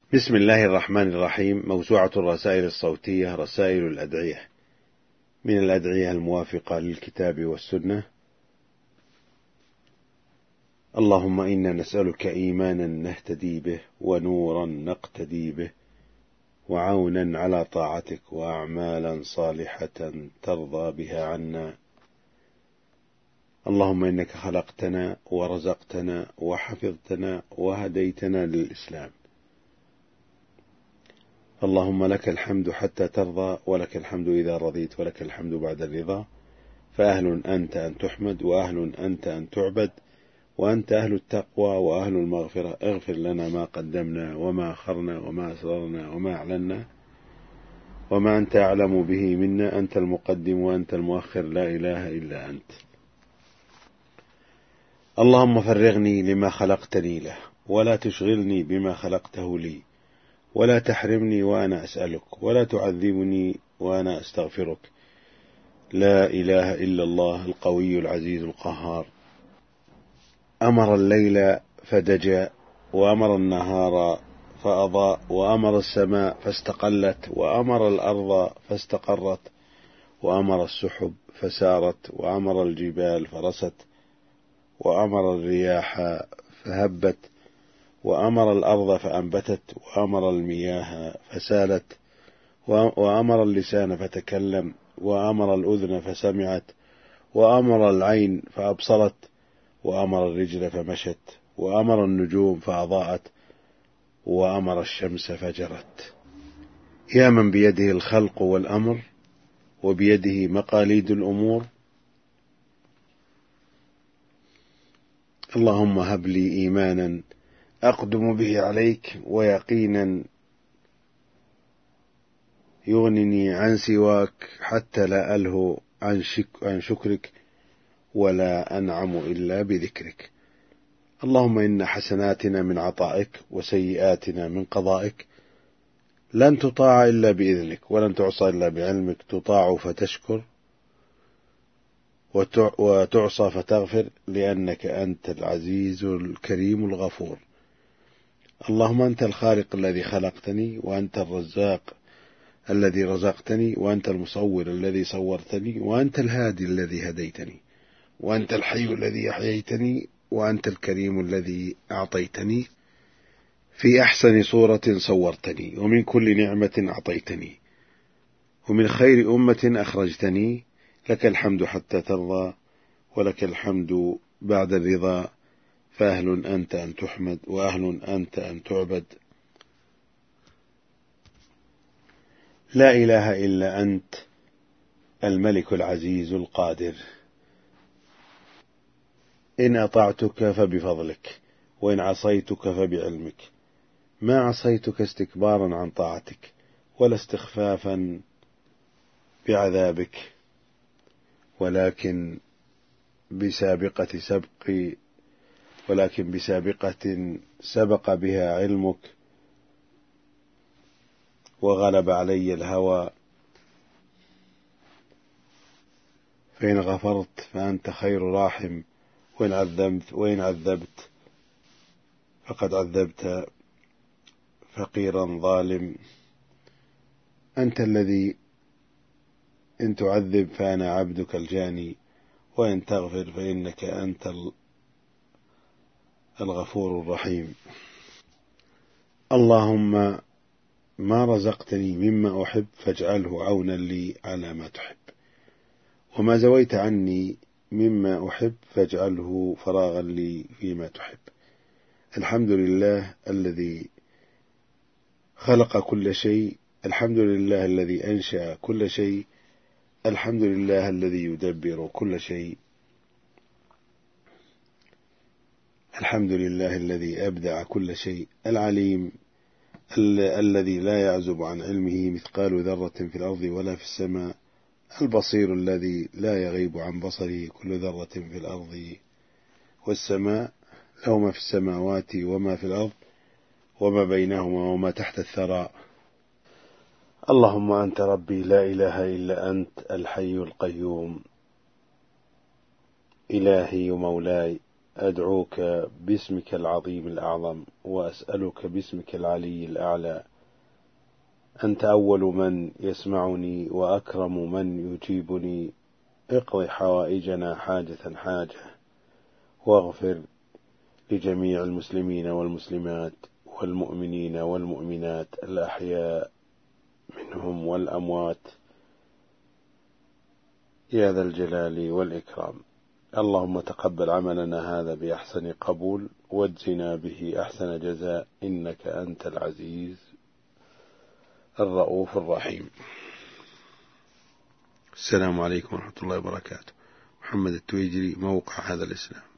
بسم الله الرحمن الرحيم. موسوعة الرسائل الصوتية رسائل الأدعية من الأدعية الموافقة للكتاب والسنة. اللهم إنا نسألك إيمانا نهتدي به، ونورا نقتدي به، وعونا على طاعتك، وأعمالا صالحة ترضى بها عنا. اللهم إنك خلقتنا ورزقتنا وحفظتنا وهديتنا للإسلام. اللهم لك الحمد حتى ترضى، ولك الحمد إذا رضيت، ولك الحمد بعد الرضا. فأهل أنت أن تحمد، وأهل أنت أن تعبد، وأنت أهل التقوى وأهل المغفرة. اغفر لنا ما قدمنا وما أخرنا وما أسررنا وما أعلنا وما أنت أعلم به منا. أنت المقدم وأنت المؤخر، لا إله إلا أنت. اللهم فرغني لما خلقتني له، ولا تشغلني بما خلقته لي، ولا تحرمني وأنا أسألك، ولا تعذبني وأنا أستغفرك. لا إله إلا الله القوي العزيز القهار. أمر الليل فدجى، وأمر النهار فأضاء، وأمر السماء فاستقلت، وأمر الأرض فاستقرت، وأمر السحب فسارت، وأمر الجبال فرست، وأمر الرياح فهبت، وأمر الأرض فأنبتت، وأمر المياه فسالت، وأمر اللسان فتكلم، وأمر الأذن فسمعت، وأمر العين فأبصرت، وأمر الرجل فمشت، وأمر النجوم فأضاءت، وأمر الشمس فجرت. يا من بيده الخلق والأمر، وبيده مقاليد الأمور، اللهم هب لي إيمانا أقدم به عليك، ويقينا يغنني عن سواك، حتى لا ألهو عن شكرك، ولا أنعم إلا بذكرك. اللهم إن حسناتنا من عطائك، وسيئاتنا من قضائك. لن تطاع إلا بإذنك، ولن تعصى إلا بعلمك. تطاع فتشكر، وتعصى فتغفر، لأنك أنت العزيز الكريم الغفور. اللهم أنت الخالق الذي خلقتني، وأنت الرزاق الذي رزقتني، وأنت المصور الذي صورتني، وأنت الهادي الذي هديتني، وأنت الحي الذي أحييتني، وأنت الكريم الذي أعطيتني. في أحسن صورة صورتني، ومن كل نعمة أعطيتني، ومن خير أمة أخرجتني. لك الحمد حتى ترضى، ولك الحمد بعد الرضا. فأهل أنت أن تحمد، وأهل أنت أن تعبد. لا إله إلا أنت الملك العزيز القادر. إن أطعتك فبفضلك، وإن عصيتك فبعلمك. ما عصيتك استكبارا عن طاعتك، ولا استخفافا بعذابك، ولكن بسابقة سبق بها علمك، وغلب علي الهوى. فإن غفرت فأنت خير راحم، وإن عذبت فقد عذبت فقيرا ظالم. أنت الذي إن تعذب فأنا عبدك الجاني، وإن تغفر فإنك أنت الغفور الرحيم. اللهم ما رزقتني مما أحب فاجعله عونا لي على ما تحب، وما زويت عني مما أحب فاجعله فراغا لي فيما تحب. الحمد لله الذي خلق كل شيء، الحمد لله الذي أنشأ كل شيء، الحمد لله الذي يدبر كل شيء، الحمد لله الذي أبدع كل شيء، العليم الذي لا يعزب عن علمه مثقال ذرة في الأرض ولا في السماء، البصير الذي لا يغيب عن بصره كل ذرة في الأرض والسماء، له ما في السماوات وما في الأرض وما بينهما وما تحت الثرى. اللهم أنت ربي، لا إله إلا أنت الحي القيوم، إلهي ومولاي أدعوك باسمك العظيم الأعظم، وأسألك باسمك العلي الأعلى. أنت أول من يسمعني وأكرم من يجيبني. اقض حوائجنا حاجة حاجة، واغفر لجميع المسلمين والمسلمات والمؤمنين والمؤمنات الأحياء منهم والأموات يا ذا الجلال والإكرام. اللهم تقبل عملنا هذا بأحسن قبول، واجزنا به أحسن جزاء، إنك أنت العزيز الرؤوف الرحيم. السلام عليكم ورحمة الله وبركاته. محمد التويجري، موقع هذا الإسلام.